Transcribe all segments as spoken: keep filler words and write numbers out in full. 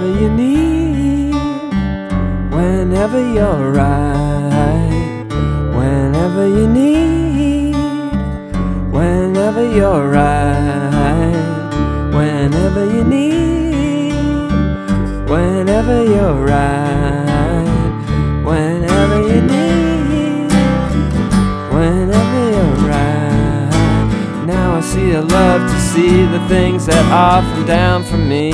whatever you need, whenever you're right, whenever you need, whenever you're right, whenever you need, whenever you're right, whenever you need, whenever you're right. Now I see I love to see the things that are from down from me,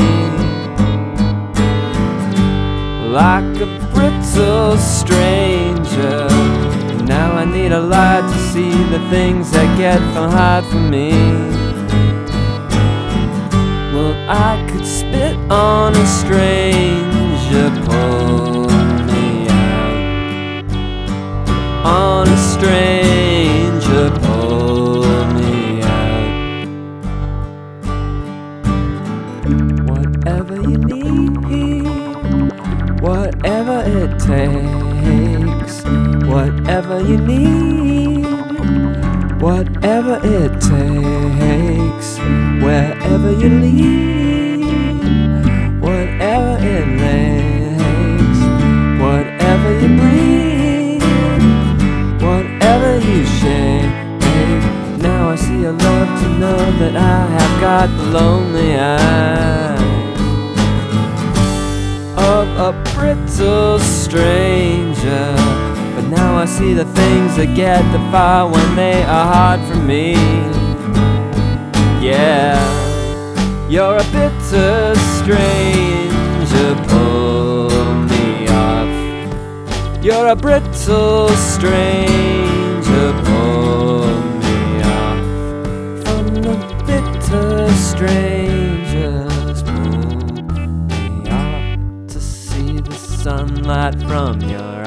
like a brittle stranger. Now I need a light to see the things that get from hard from me. Well, I could spit on a stranger, pull me out. On a stranger, pull me out. Whatever you need, whatever it takes, whatever you need, whatever it takes, wherever you lead, whatever it lakes, whatever you breathe, whatever you shake. Now I see a love to know that I have got the lonely eyes of a brittle stranger. But now I see the things that get the fire when they are hard for me. Yeah, you're a bitter stranger, pull me off. You're a brittle stranger, pull me off. From the bitter strangers, pull me off to see the sunlight from your